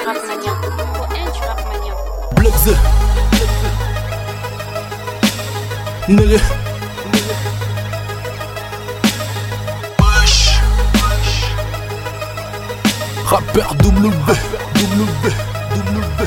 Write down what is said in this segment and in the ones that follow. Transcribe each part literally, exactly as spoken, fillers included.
Rapmania. O N du Rapmania. Bloods. Nigga. Rappeur W, W, W.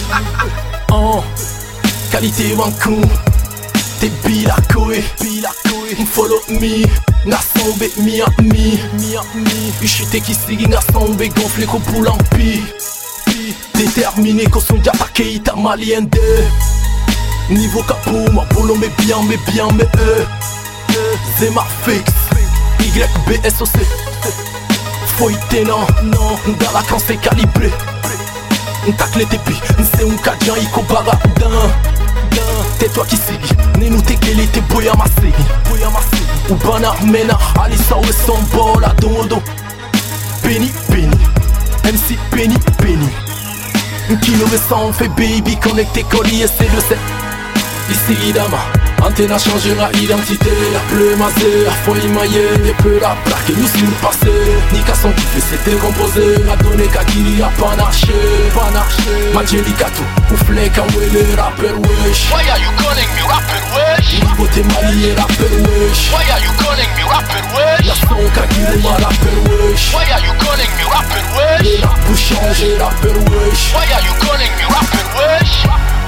En qualité Wankou, t'es Bilakoé, Bilakoé. Follow me, Nasombe, Miami, Miami. Uchité qui sigue, Nasombe, gonflé qu'au poulampi. Déterminé qu'on sont attaqué, ita malienne de niveau capot, ma polo mais bien, mais bien, mais euh Zema fixe, Y B S O C. Faut y non, non, dans la camp c'est calibré. On tacle les dépits, c'est un cadjan, iko baradin. Tais-toi qui sigue, ne nous tekele te boya masé. Ou bana mena, alisa ou son bol à dodo. Penny, penny, M C Penny, penny. Kilo mais ça on fait baby, connecté collier c'est le sept. Ici Idama, antenne a changé la identité. La bleu mazé, la folie maillée, et peu la plaque et nous sur le passé. Nika son kiffé s'est décomposé. La donné Kakiri a panaché, panaché. Majelicato, ouflé quand ouais le rappeur wesh. Why are you calling me rapper wesh? Niveau t'es marié rappeur wesh. Why are you calling me rapper wesh? La son Kakiri ma rappeur wesh. Why are you calling me rapper wesh? Le rap pour changer rappeur wesh. Why are you calling me rapper wesh?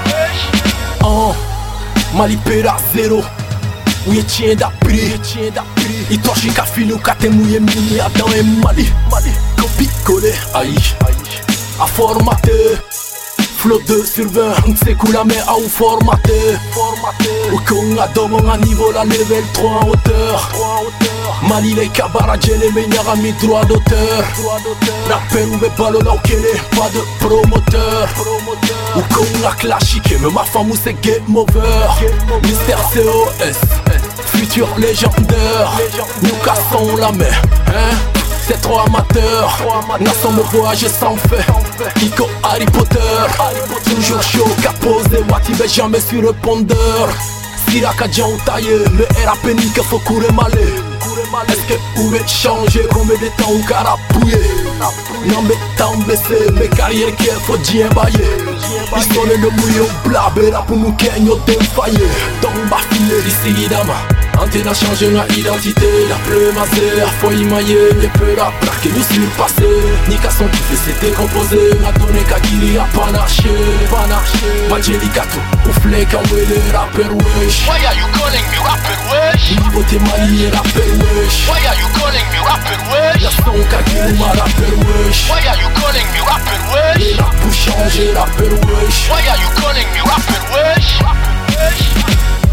Oh. Malipera zéro, où y'a tien d'appris, il torche qu'à filou qu'à témoigner mini à dans un Mali, Mali, copie collé, aïe, à formater, flow deux sur vingt, c'est cool à mais à ou formater, ou qu'on a dommé à niveau la level trois en hauteur, Mali les cabarats, les meilleurs amis droit d'auteur, rappel ou mes ballons là où qu'elle est, pas de promoteur. Ou qu'on a classique, mais ma femme ou c'est game over. Mister C O S, futur légendaire. Nous cassons la mer, hein. C'est trop amateur. Nasson me voyage sans fait. Iko Harry Potter. Toujours chaud, caposé, Wati mais jamais sur le pondeur. Siraka Djan taillé, mais elle a péni qu'il faut courir malé. Est-ce que vous pouvez changer combien de temps ou carapouiller? Non mais tant baissé, mes carrières qu'il faut bien bailler. Ils sont le mouillon blabé, là pour nous qu'il y a défaillé. Donc bah filer ici dama, antenne a changé ma identité. La bleu mazé, la folie maillée, les peu la plaque et nous sur le passé. Nika son kiffé s'est décomposé, m'a donné Kakiri a panaché, panaché. Majelicato, ouflé quand ouais le rappeur wesh. Why are you calling me rapper wesh? Niveau t'es marié rappeur wesh. Why are you calling me rapper wesh? La son Kakiri ma rappeur wesh. Why are you calling me rapper wesh? Le rap pour changer rappeur wesh. Why are you calling me rapper wesh?